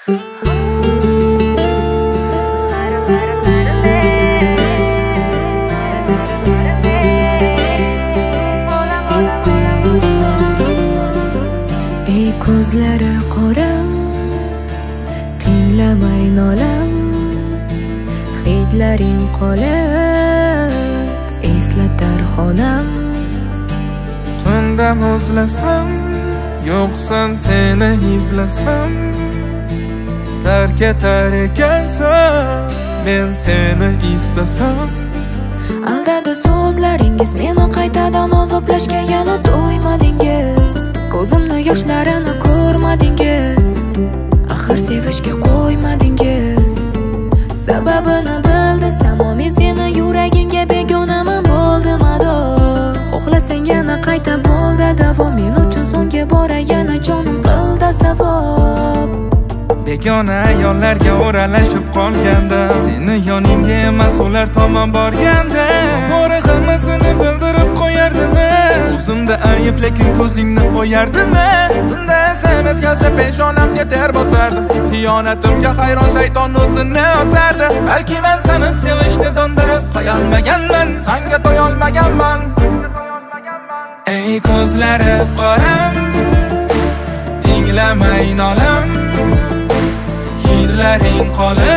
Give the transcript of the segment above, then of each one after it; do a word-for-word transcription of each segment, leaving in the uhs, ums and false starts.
Ey ko'zlari qoram, tinglamay nolam, hidlaring qolib eslatar xonam. Tunda muzlasam, yo'qsan seni izlasam, tark etar ekansan, men seni istasam. Aldadi so'zlaringiz, meni qaytadan azoblashga yana do'ymadingiz. Ko'zimni yoshlarini ko'rmadingiz, axir sevishga qo'ymadingiz. Sababini bildisam, men seni yuragingga begonaman bo'ldim ado. Xohlasang yana qayta bo'ldi davom, men uchun so'nggi bora yana jonim qildi savob. Begona ayollarga o'ralashib qolganda, seni yoningga emas ular tomon borganda, bora hammasini bildirib qo'yardimi? O'zimda ayb lekin ko'zingni o'yardimi? Tunda S M S kelsa peshonamga ter bosardi, xiyonatimga hayron shayton o'zini osardi. Balki men seni sevishni dondirib qo'yolmaganman, senga to'yolmaganman. Ey ko'zlari qoram, tinglamay nolam, hidlaring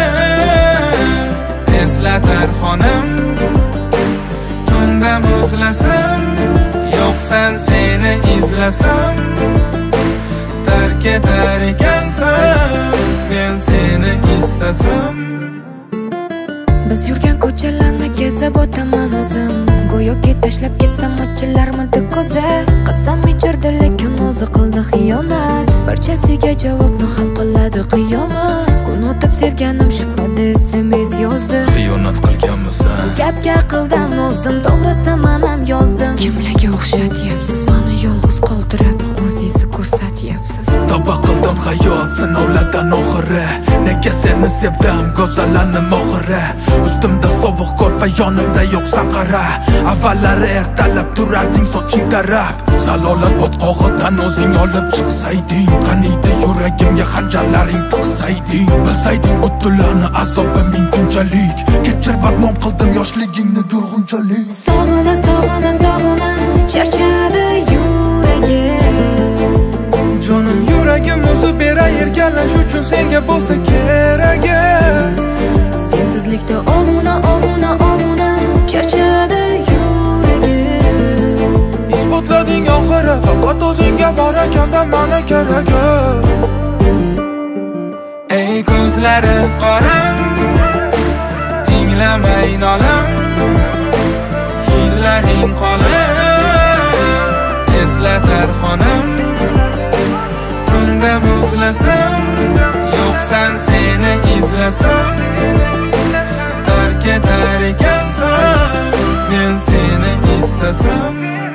qolib eslatar xonam. Tunda muzlasam, yo'qsan seni izlasam, tark etar ekansan, men seni istasam. Biz yurgan ko'chalarni kezib o'taman o'zim, go'yoki tashlab ketsam ochillarmidi ko'zi. Qasam ichirdi lekin o'zi qildi xiyonat, barchasiga javobni hal qiladi qiyomat. Kun o'tib sevganim shubhada S M S yozdi, xiyonat qilganmisan? Gapga aqldan o'zdim, to'g'risi men ham yozdim. Kimlarga o'xshatyapsiz meni yolg'iz qoldirib, o'zingizni ko'rsatyapsiz. Tavba qildim hayot sinovlardan oxiri, nega seni sevdim go'zallanim oxiri. Ustimda sovuq ko'rpa, yonimda yo'qsan qara. Avvallari ertalab turarding soching tarab, zalolat botqog'idan o'zing olib chiqsayding, qaniydi yuragimga xanjarlaring tiqsayding. Bilsayding butunlarni azobi mingunchalik, kechir badnom qildim yoshligingni gulg'unchalik. Sog'ina sog'ina sog'ina charchadi yuragim, jonim yuragim o'zi beray erkalash uchun senga bo'lsa keragi. Sensizlikda ovuna ovuna ovuna charchadi yuragim. Isbotlading oxiri, faqat o'zingga bor ekanda meni keragi. Ey ko'zlari qoram, tinglamay nolam, hidlaring qolib eslatar xonam. Tunda muzlasam, yo'qsan seni izlasam, tark etar ekansan, men seni istasam.